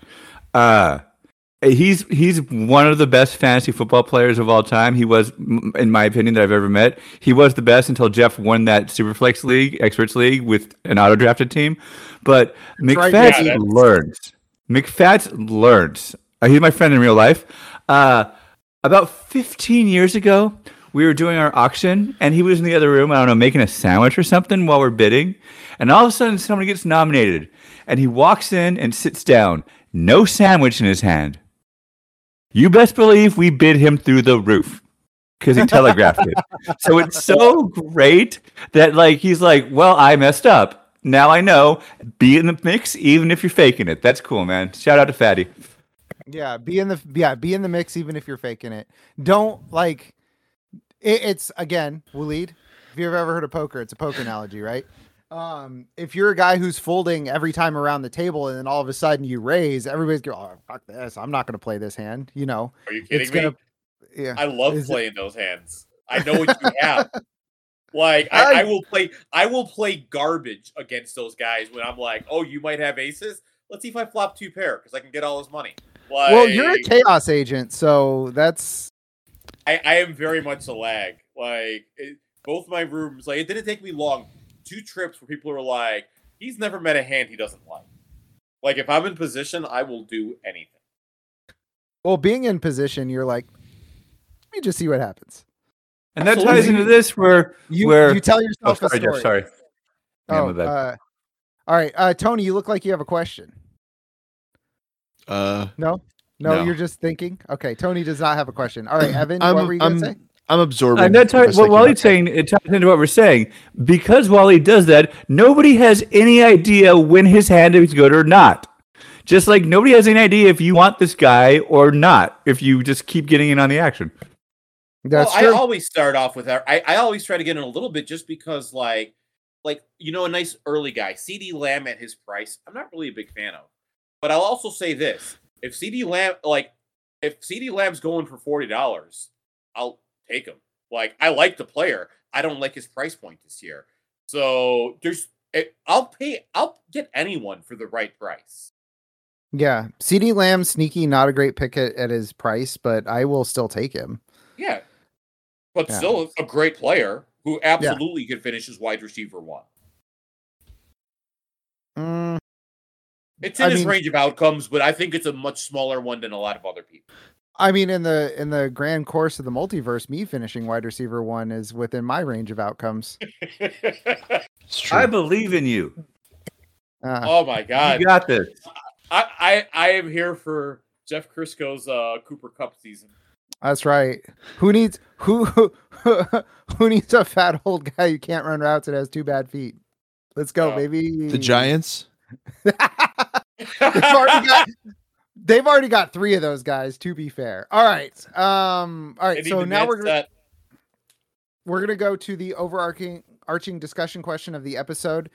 He's one of the best fantasy football players of all time. He was, in my opinion, that I've ever met. He was the best until Jeff won that Superflex League, Experts League, with an auto-drafted team. But McFats learns. McFats learns. He's my friend in real life. About 15 years ago, we were doing our auction, and he was in the other room, I don't know, making a sandwich or something while we're bidding. And all of a sudden, somebody gets nominated. And he walks in and sits down. No sandwich in his hand. You best believe we bid him through the roof because he telegraphed it. So it's so great that like he's like, well, I messed up. Now I know. Be in the mix, even if you're faking it. That's cool, man. Shout out to Fatty. Yeah, be in the mix, even if you're faking it. Don't like. It's again, Waleed. If you've ever heard of poker, it's a poker analogy, right? If you're a guy who's folding every time around the table and then all of a sudden you raise, everybody's going, "Oh, fuck this. I'm not going to play this hand." You know, are you kidding me? Yeah. I love playing those hands. I know what you have. Like I will play garbage against those guys when I'm like, "Oh, you might have aces. Let's see if I flop 2 pair because I can get all his money." Like, well, you're a chaos agent, so that's I am very much a lag. Like both my rooms, like it didn't take me long. 2 trips where people are like, he's never met a hand he doesn't like. Like, if I'm in position, I will do anything. Well, being in position, you're like, let me just see what happens. And that ties into this where you tell yourself a story. Jeff, sorry. All right. Tony, you look like you have a question. No, you're just thinking. Okay, Tony does not have a question. All right, Evan, what were you going to say? I'm absorbing. And that's what Wally's saying. It ties into what we're saying. Because Wally does that, nobody has any idea when his hand is good or not. Just like nobody has any idea if you want this guy or not, if you just keep getting in on the action. That's true. I always start off with that. I always try to get in a little bit just because, like you know, a nice early guy, CD Lamb at his price, I'm not really a big fan of. But I'll also say this: if CD Lamb's going for $40, I'll take him. Like, I like the player. I don't like his price point this year. So I'll get anyone for the right price. Yeah. CD Lamb, sneaky, not a great pick at his price, but I will still take him. Yeah. But still a great player who absolutely could finish as wide receiver 1. It's in his range of outcomes, but I think it's a much smaller one than a lot of other people. I mean, in the grand course of the multiverse, me finishing wide receiver 1 is within my range of outcomes. It's true. I believe in you. Oh my God, You got this. I am here for Jeff Crisco's Cooper Cup season. That's right. Who needs a fat old guy who can't run routes and has 2 bad feet? Let's go, baby. The Giants. They've already got 3 of those guys, to be fair. All right. So now we're gonna go to the overarching discussion question of the episode,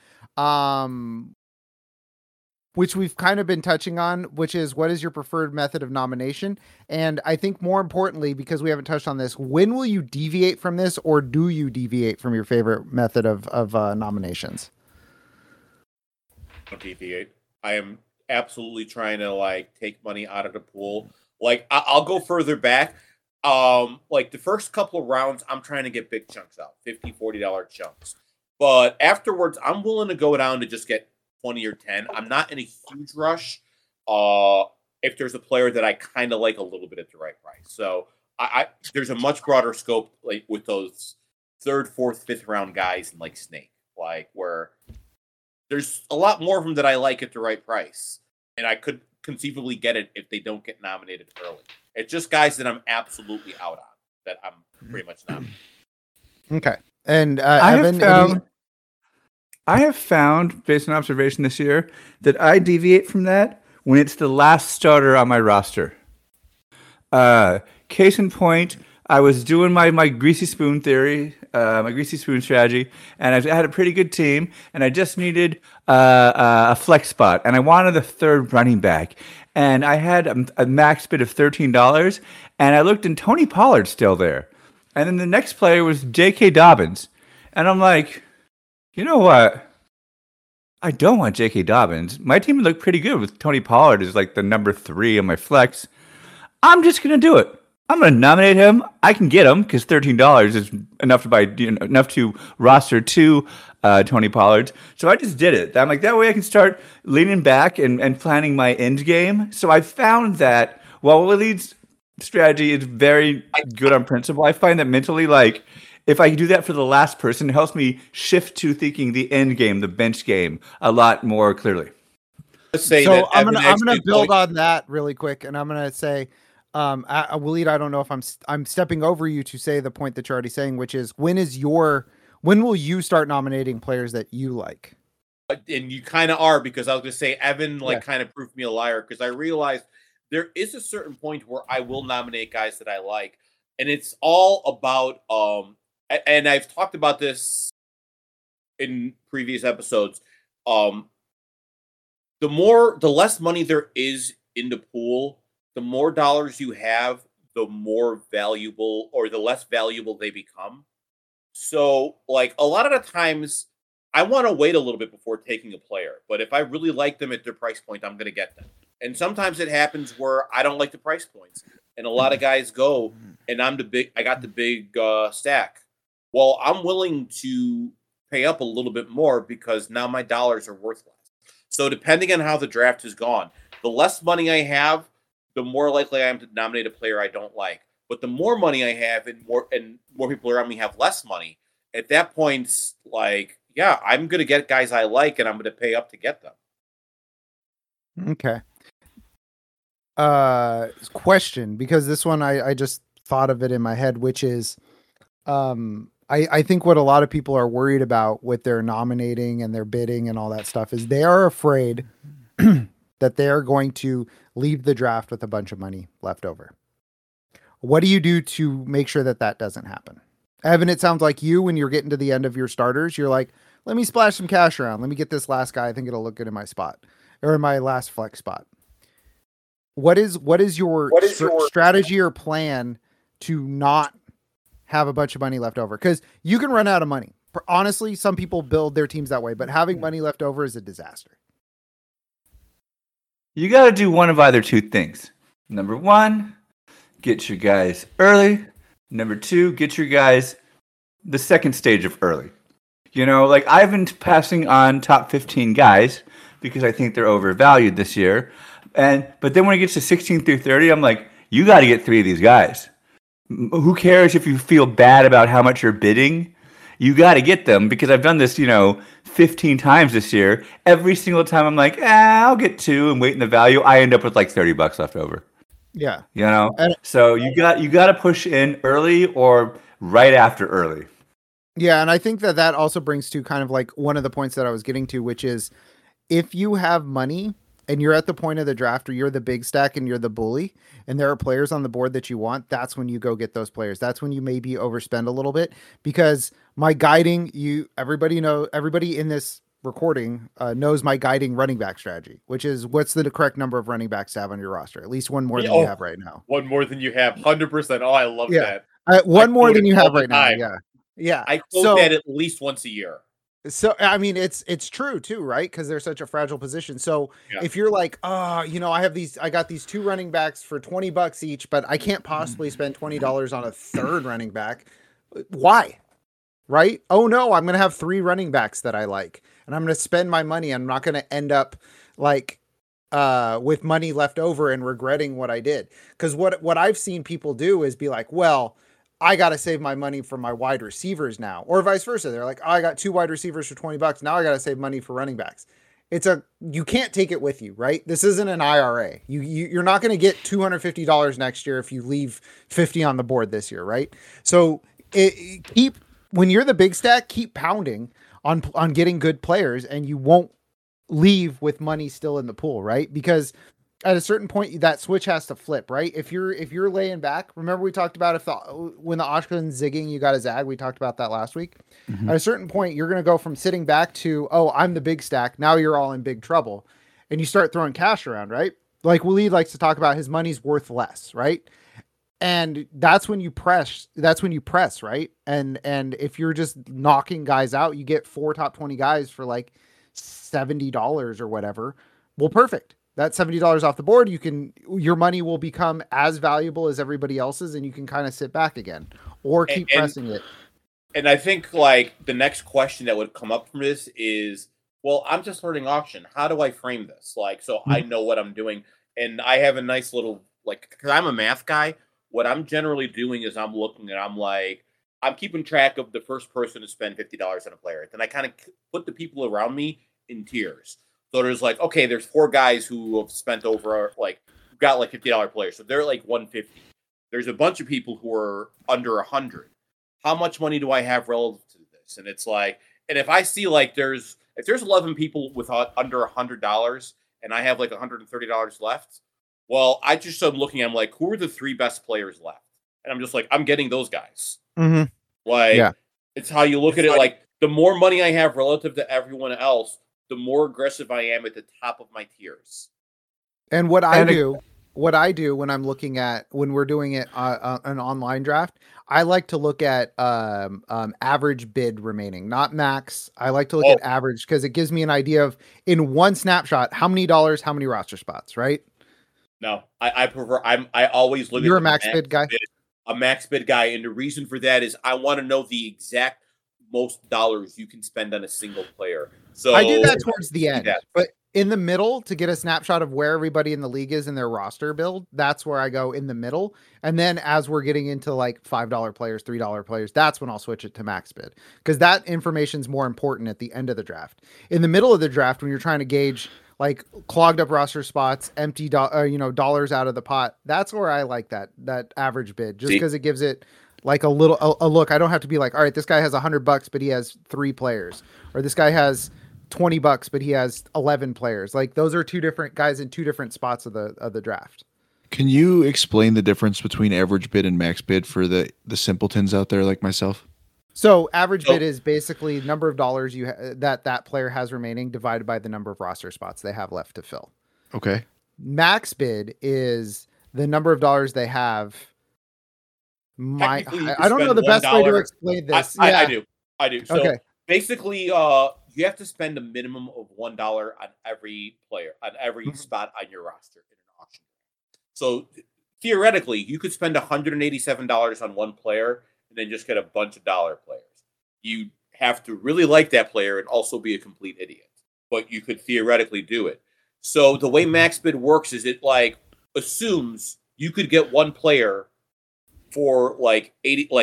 which we've kind of been touching on, which is, what is your preferred method of nomination? And I think more importantly, because we haven't touched on this, when will you deviate from this, or do you deviate from your favorite method of nominations? Don't deviate. I am absolutely trying to take money out of the pool. I'll go further back. The first couple of rounds, I'm trying to get big chunks out, $50, $40 chunks. But afterwards, I'm willing to go down to just get 20 or 10. I'm not in a huge rush. If there's a player that I kind of like a little bit at the right price. So there's a much broader scope with those 3rd, 4th, 5th round guys in Snake, where there's a lot more of them that I like at the right price. And I could conceivably get it if they don't get nominated early. It's just guys that I'm absolutely out on, that I'm pretty much nominated. Okay. And Evan, I have found, based on observation this year, that I deviate from that when it's the last starter on my roster. Case in point, I was doing my greasy spoon theory, my greasy spoon strategy, and I had a pretty good team, and I just needed a flex spot, and I wanted a 3rd running back, and I had a max bid of $13, and I looked, and Tony Pollard's still there, and then the next player was J.K. Dobbins, and I'm like, you know what? I don't want J.K. Dobbins. My team looked pretty good with Tony Pollard as the number 3 on my flex. I'm just gonna do it. I'm going to nominate him. I can get him because $13 is enough to buy, enough to roster 2 Tony Pollards. So I just did it. I'm like, that way I can start leaning back and planning my end game. So I found that while Waleed's strategy is very good on principle, I find that mentally, if I do that for the last person, it helps me shift to thinking the end game, the bench game, a lot more clearly. So I'm gonna build on that really quick, and I'm gonna say, Waleed, I don't know if I'm stepping over you to say the point that you're already saying, which is, when will you start nominating players that you like? And you kind of are, because I was going to say, Evan kind of proved me a liar, because I realized there is a certain point where I will nominate guys that I like, and it's all about and I've talked about this in previous episodes. The less money there is in the pool, the more dollars you have, the more valuable, or the less valuable they become. So, a lot of the times, I want to wait a little bit before taking a player. But if I really like them at their price point, I'm going to get them. And sometimes it happens where I don't like the price points, and a lot of guys go, and I got the big stack. Well, I'm willing to pay up a little bit more because now my dollars are worth less. So depending on how the draft has gone, the less money I have, the more likely I am to nominate a player I don't like. But the more money I have, and more people around me have less money, at that point, I'm going to get guys I like, and I'm going to pay up to get them. Okay. Question, because this one I just thought of it in my head, which is, I think what a lot of people are worried about with their nominating and their bidding and all that stuff is they are afraid that they are going to leave the draft with a bunch of money left over. What do you do to make sure that doesn't happen? Evan, it sounds like when you're getting to the end of your starters, you're like, let me splash some cash around. Let me get this last guy. I think it'll look good in my spot, or in my last flex spot. What is your strategy or plan to not have a bunch of money left over? Because you can run out of money. Honestly, some people build their teams that way, but having money left over is a disaster. You got to do one of either 2 things. Number 1, get your guys early. Number 2, get your guys the second stage of early. I've been passing on top 15 guys because I think they're overvalued this year. But then when it gets to 16 through 30, I'm like, You got to get 3 of these guys. Who cares if you feel bad about how much you're bidding? You got to get them, because I've done this, 15 times this year. Every single time I'm like, I'll get 2 and wait in the value. I end up with like $30 left over. Yeah. So you got to push in early or right after early. Yeah, and I think that also brings to kind of like one of the points that I was getting to, which is if you have money and you're at the point of the draft or you're the big stack and you're the bully and there are players on the board that you want, that's when you go get those players. That's when you maybe overspend a little bit, because my guiding, everybody in this recording knows my guiding running back strategy, which is what's the correct number of running backs to have on your roster? At least one more than you have right now. One more than you have, 100%. Oh, I love that. One more than you have right now. Yeah. Yeah. I quote that at least once a year. So, I mean, it's true too, right? Because they're such a fragile position. So if you're like, I got these 2 running backs for $20 each, but I can't possibly spend $20 on a third running back. Why? Right? Oh no, I'm going to have 3 running backs that I like, and I'm going to spend my money. I'm not going to end up like, with money left over and regretting what I did. Because what I've seen people do is be like, well, I got to save my money for my wide receivers now, or vice versa. They're like, I got 2 wide receivers for $20. Now I got to save money for running backs. You can't take it with you, right? This isn't an IRA. You're not going to get $250 next year if you leave 50 on the board this year, right? So when you're the big stack, keep pounding on getting good players, and you won't leave with money still in the pool, right? Because at a certain point, that switch has to flip, right? If you're laying back, remember we talked about when the Oshkosh's zigging, you got a zag. We talked about that last week. Mm-hmm. At a certain point, you're going to go from sitting back to, I'm the big stack. Now you're all in big trouble, and you start throwing cash around, right? Like Waleed likes to talk about, his money's worth less, right? And that's when you press. That's when you press, right? And if you're just knocking guys out, you get 4 top 20 guys for like $70 or whatever. Well, perfect. That $70 off the board, your money will become as valuable as everybody else's, and you can kind of sit back again or keep pressing it. And I think like the next question that would come up from this is, well, I'm just learning auction. How do I frame this? Like, so I know what I'm doing, and I have a nice little, like, because I'm a math guy, what I'm generally doing is I'm looking and I'm like, I'm keeping track of the first person to spend $50 on a player. Then I kind of put the people around me in tiers. So there's like, okay, there's 4 guys who have spent over, like, got like $50 players. So they're like 150. There's a bunch of people who are under 100. How much money do I have relative to this? And it's like, and if I see like if there's 11 people with under $100 and I have like $130 left, well, I just am looking, I'm like, who are the 3 best players left? And I'm just like, I'm getting those guys. Mm-hmm. Like, It's how you look at it. Like, the more money I have relative to everyone else, the more aggressive I am at the top of my tiers. And what I do when I'm looking at, when we're doing it an online draft, I like to look at average bid remaining, not max. I like to look at average, because it gives me an idea of, in one snapshot, how many dollars, how many roster spots, right? No, I prefer, I always look You're at a max bid guy? A max bid guy. And the reason for that is I want to know the exact most dollars you can spend on a single player. So I do that towards the end, but in the middle, to get a snapshot of where everybody in the league is in their roster build, that's where I go in the middle. And then as we're getting into like $5 players, $3 players, that's when I'll switch it to max bid, because that information is more important at the end of the draft. In the middle of the draft, when you're trying to gauge like clogged up roster spots, empty dollars out of the pot, that's where I like that average bid, just because it gives it like a look. I don't have to be like, all right, this guy has $100, but he has 3 players, or this guy has $20, but he has 11 players. Like, those are 2 different guys in 2 different spots of the draft. Can you explain the difference between average bid and max bid for the simpletons out there like myself? So average bid is basically number of dollars that player has remaining divided by the number of roster spots they have left to fill. Okay. Max bid is the number of dollars they have. I don't know the best way to explain this. I do. So okay. Basically, you have to spend a minimum of $1 on every player, on every spot on your roster in an auction. So theoretically, you could spend $187 on one player and then just get a bunch of dollar players. You have to really like that player and also be a complete idiot, but you could theoretically do it. So the way max bid works is it like assumes you could get one player for like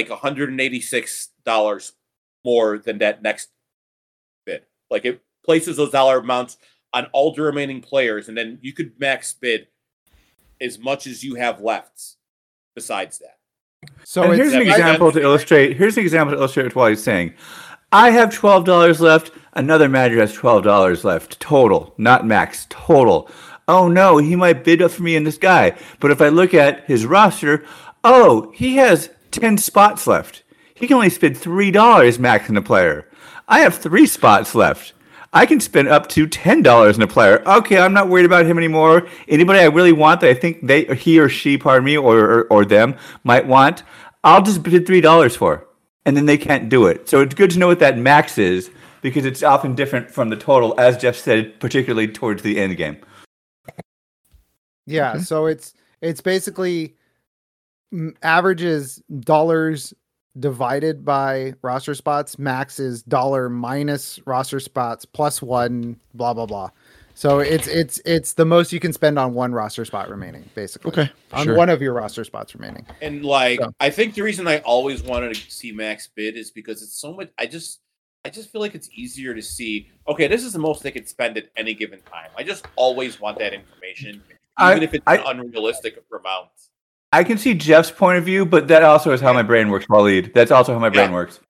$186 more than that next bid. Like it places those dollar amounts on all the remaining players, and then you could max bid as much as you have left besides that. So here's an example to illustrate. Here's an example to illustrate what he's saying. I have $12 left. Another manager has $12 left total, not max, total. Oh no, he might bid up for me in this guy. But if I look at his roster, oh, he has 10 spots left. He can only spend $3 max in a player. I have 3 spots left. I can spend up to $10 in a player. Okay, I'm not worried about him anymore. Anybody I really want that I think he or she, or them might want, I'll just bid $3 for. And then they can't do it. So it's good to know what that max is because it's often different from the total, as Jeff said, particularly towards the end game. Yeah, so it's basically averages dollars divided by roster spots. Max is dollar minus roster spots plus 1, blah blah blah. So it's the most you can spend on one roster spot remaining, basically. Okay, on one of your roster spots remaining. And I think the reason I always wanted to see max bid is because it's so much. I just feel like it's easier to see. Okay, this is the most they could spend at any given time. I just always want that information, even if it's an unrealistic amount. I can see Jeff's point of view, but that also is how my brain works, Waleed. That's also how my brain works.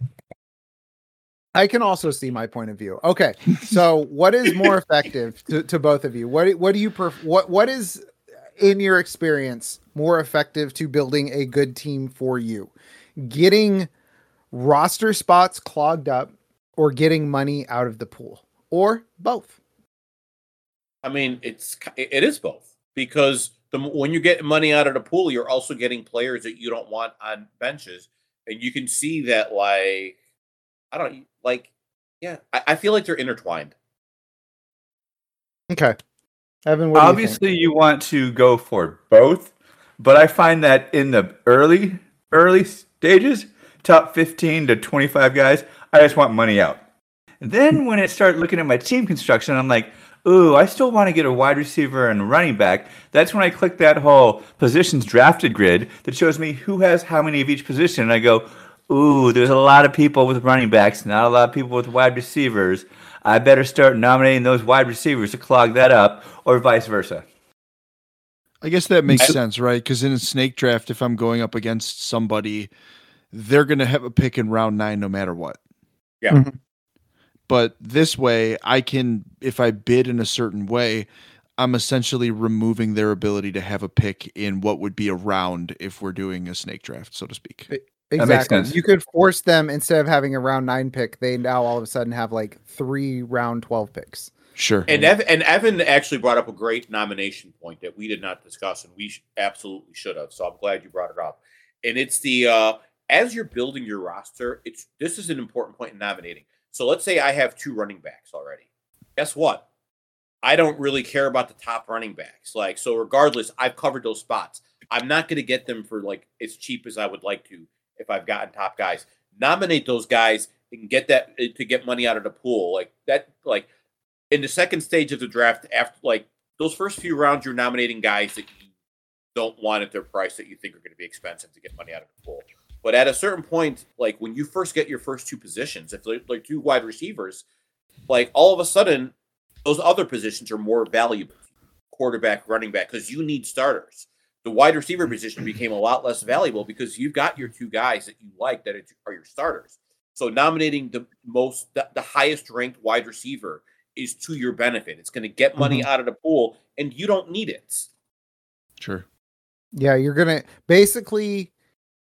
I can also see my point of view. Okay, so what is more effective to both of you? What do you what is in your experience more effective to building a good team for you? Getting roster spots clogged up or getting money out of the pool, or both? I mean, it is both, because when you get money out of the pool, you're also getting players that you don't want on benches, and you can see that I feel like they're intertwined. Okay. Evan, obviously you want to go for both, but I find that in the early stages, top 15 to 25 guys, I just want money out. And then when I start looking at my team construction, I'm like, ooh, I still want to get a wide receiver and running back. That's when I click that whole positions drafted grid that shows me who has how many of each position. And I go, ooh, there's a lot of people with running backs, not a lot of people with wide receivers. I better start nominating those wide receivers to clog that up, or vice versa. I guess that makes sense, right? Because in a snake draft, if I'm going up against somebody, they're going to have a pick in round 9 no matter what. Yeah. Mm-hmm. But this way, I can, if I bid in a certain way, I'm essentially removing their ability to have a pick in what would be a round if we're doing a snake draft, so to speak. Exactly. That makes sense. You could force them, instead of having a round 9 pick, they now all of a sudden have like 3 round 12 picks. Sure. And Evan actually brought up a great nomination point that we did not discuss, and we absolutely should have. So I'm glad you brought it up. And it's the as you're building your roster, this is an important point in nominating. So let's say I have 2 running backs already. Guess what? I don't really care about the top running backs. So regardless, I've covered those spots. I'm not going to get them for as cheap as I would like to if I've gotten top guys. Nominate those guys and get that to get money out of the pool. In the second stage of the draft, after those first few rounds, you're nominating guys that you don't want at their price that you think are going to be expensive to get money out of the pool. But at a certain point, when you first get your first 2 positions, if they're 2 wide receivers, all of a sudden, those other positions are more valuable. Quarterback, running back, because you need starters. The wide receiver position became a lot less valuable because you've got your 2 guys that you like that are your starters. So nominating the highest ranked wide receiver is to your benefit. It's going to get money out of the pool, and you don't need it. Sure. Yeah, you're going to basically,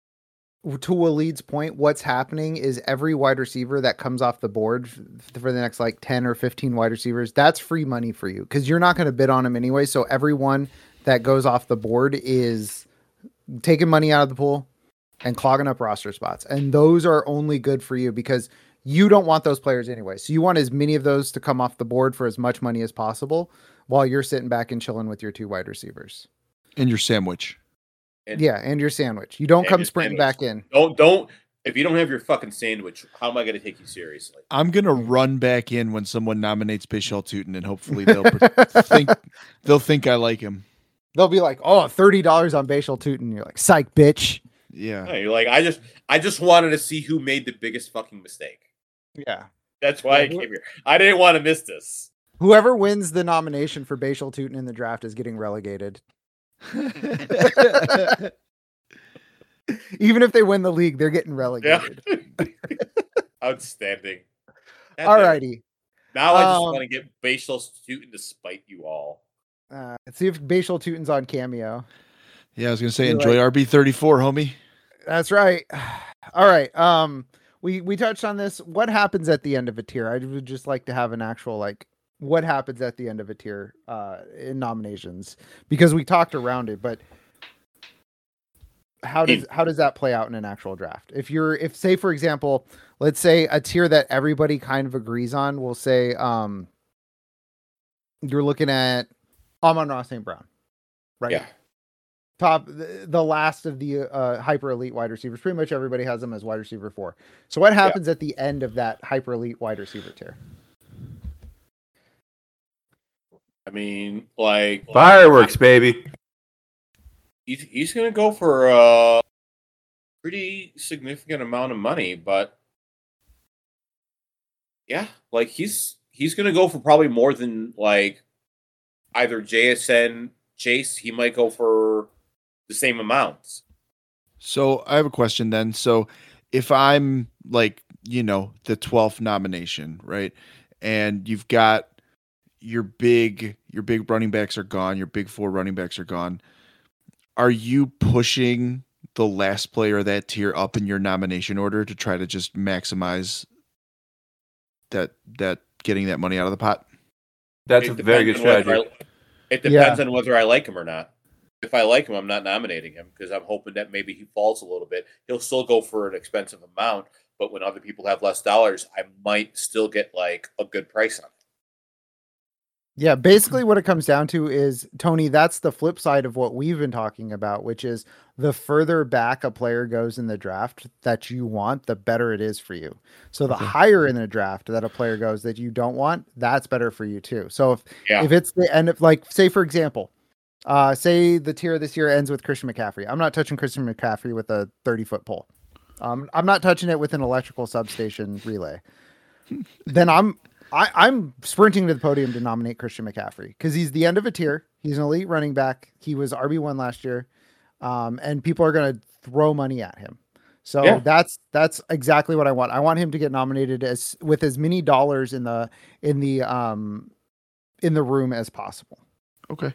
to Waleed's point, what's happening is every wide receiver that comes off the board for the next 10 or 15 wide receivers, that's free money for you because you're not going to bid on them anyway. So everyone that goes off the board is taking money out of the pool and clogging up roster spots. And those are only good for you because you don't want those players anyway. So you want as many of those to come off the board for as much money as possible while you're sitting back and chilling with your 2 wide receivers. And your sandwich. And your sandwich. You don't come sprinting back in. Don't. If you don't have your fucking sandwich, how am I going to take you seriously? I'm going to run back in when someone nominates Bishal Tootin, and hopefully they'll think I like him. They'll be like, "Oh, $30 on Bashal Tutin." You're like, "Psych, bitch." Yeah. You're like, I just wanted to see who made the biggest fucking mistake. Yeah. That's why I came here. I didn't want to miss this. Whoever wins the nomination for Bashal Tutin in the draft is getting relegated. Even if they win the league, they're getting relegated. Yeah. Outstanding. All righty. Now I just want to get Bashal Tutin to spite you all. Let's see if Bashal Tutin's on Cameo. Yeah, I was gonna say enjoy RB34, homie. That's right. All right. We touched on this. What happens at the end of a tier? I would just like to have an actual what happens at the end of a tier in nominations, because we talked around it, but how does that play out in an actual draft? If say for example, let's say a tier that everybody kind of agrees on, we'll say you're looking at Amon-Ra St. Brown, right? Yeah. Top, the last of the hyper elite wide receivers. Pretty much everybody has them as wide receiver 4. So what happens at the end of that hyper elite wide receiver tier? I mean, like fireworks, baby. He's going to go for a pretty significant amount of money, but yeah, like he's going to go for probably more than like either JSN, Chase. He might go for the same amounts. So I have a question then. So if I'm like, the 12th nomination, right? And you've got your big running backs are gone, your big 4 running backs are gone. Are you pushing the last player of that tier up in your nomination order to try to just maximize that getting that money out of the pot? That's a very good strategy. It depends on whether I like him or not. If I like him, I'm not nominating him because I'm hoping that maybe he falls a little bit. He'll still go for an expensive amount, but when other people have less dollars, I might still get like a good price on it. Yeah, basically what it comes down to is, Tony, that's the flip side of what we've been talking about, which is the further back a player goes in the draft that you want, the better it is for you. So the higher in the draft that a player goes that you don't want, that's better for you too. So if it's the end of, like, say for example, say the tier this year ends with Christian McCaffrey. I'm not touching Christian McCaffrey with a 30-foot pole. I'm not touching it with an electrical substation relay. Then I'm sprinting to the podium to nominate Christian McCaffrey because he's the end of a tier. He's an elite running back. He was RB1 last year. And people are going to throw money at him. So that's exactly what I want. I want him to get nominated with as many dollars in the room as possible. Okay.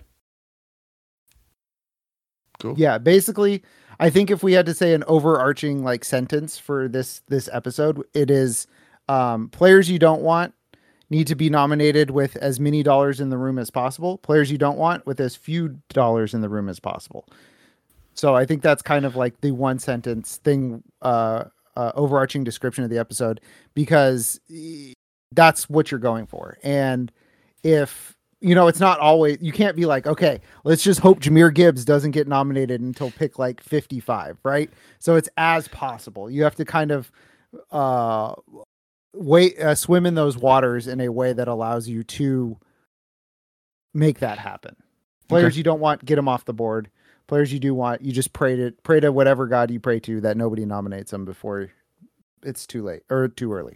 Cool. Yeah, basically, I think if we had to say an overarching sentence for this episode, it is players you don't want need to be nominated with as many dollars in the room as possible. Players you don't want with as few dollars in the room as possible. So I think that's kind of like the one sentence thing, overarching description of the episode, because that's what you're going for. And if, it's not always, you can't be like, okay, let's just hope Jahmyr Gibbs doesn't get nominated until pick 55, right? So it's as possible. You have to kind of swim in those waters in a way that allows you to make that happen. Players you don't want, get them off the board. Players you do want, you just pray to whatever God you pray to that nobody nominates them before it's too late or too early.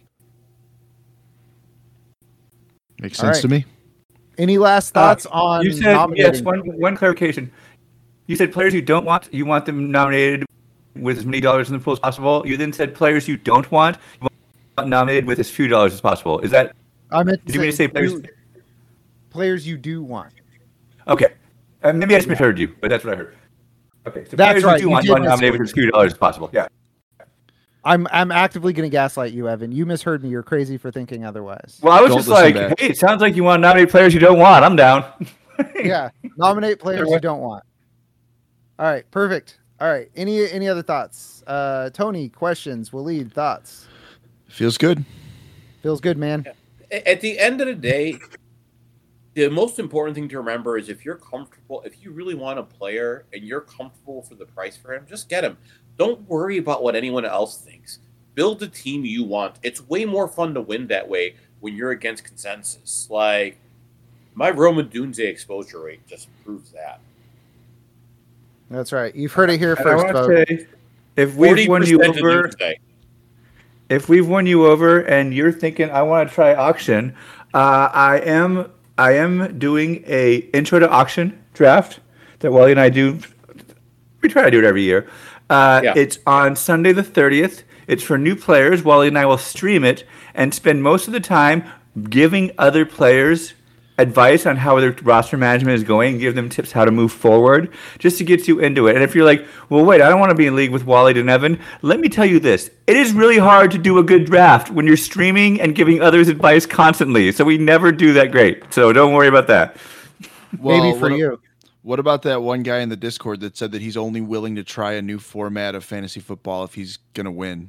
Makes sense to me. Any last thoughts on you said nominating? Yes, one clarification. You said players you don't want, you want them nominated with as many dollars in the pool as possible. You then said players you don't want, you want nominated with as few dollars as possible. Is that? Did you mean to say players you do want? Okay. Maybe I just misheard you, but that's what I heard. Okay, so that's right. You want nominated with as few dollars as possible. Yeah. I'm actively going to gaslight you, Evan. You misheard me. You're crazy for thinking otherwise. Well, I was just like, hey, it sounds like you want to nominate players you don't want. I'm down. Yeah, nominate players you don't want. All right, perfect. All right, any other thoughts? Tony, questions. Waleed, thoughts? Feels good. Feels good, man. At the end of the day, the most important thing to remember is if you're comfortable, if you really want a player and you're comfortable for the price for him, just get him. Don't worry about what anyone else thinks. Build the team you want. It's way more fun to win that way when you're against consensus. Like, my Roman Dunze exposure rate just proves that. That's right. You've heard it here And first, I want folks. to say, if we've won you 40% to over, Doomsday. if we've won you over, and you're thinking I want to try auction, I am doing a intro to auction draft that Wally and I do. We try to do it every year. It's on Sunday the 30th. It's for new players. Wally and I will stream it and spend most of the time giving other players advice on how their roster management is going and give them tips how to move forward just to get you into it. And if you're like, well, wait, I don't want to be in league with Wally and Evan, let me tell you this. It is really hard to do a good draft when you're streaming and giving others advice constantly. So we never do that great. So don't worry about that. Maybe for you. What about that one guy in the Discord that said that he's only willing to try a new format of fantasy football if he's going to win?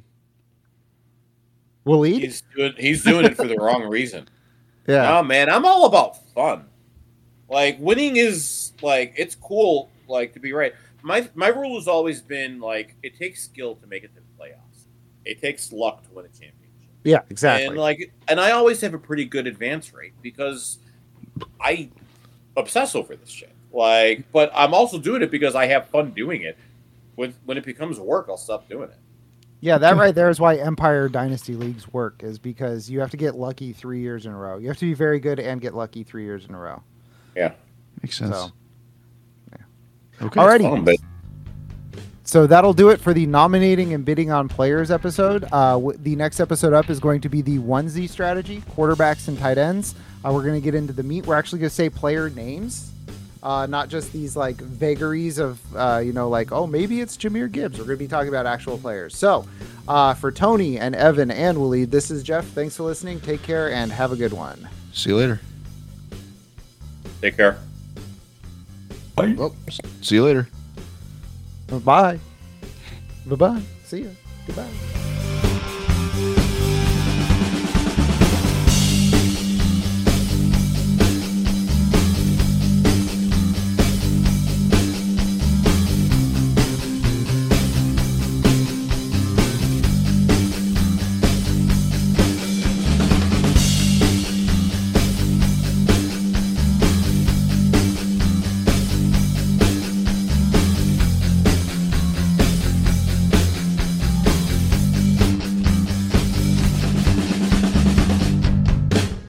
Waleed? He's doing it for the wrong reason. Yeah. Oh man, I'm all about fun. Like winning is like it's cool, like to be right. My rule has always been like it takes skill to make it to the playoffs. It takes luck to win a championship. Yeah, exactly. And I always have a pretty good advance rate because I obsess over this shit. But I'm also doing it because I have fun doing it. When it becomes work, I'll stop doing it. Yeah, that right there is why Empire Dynasty Leagues work, is because you have to get lucky 3 years in a row. You have to be very good and get lucky 3 years in a row. Yeah. Makes sense. So, yeah. Okay. Alrighty. So that'll do it for the nominating and bidding on players episode. The next episode up is going to be the onesie strategy, quarterbacks and tight ends. We're going to get into the meat. We're actually going to say player names. Not just these like vagaries of, like, oh, maybe it's Jahmyr Gibbs. We're going to be talking about actual players. So for Tony and Evan and Waleed, this is Jeff. Thanks for listening. Take care and have a good one. See you later. Take care. Bye. Well, see you later. Bye. Bye-bye. See ya. Goodbye.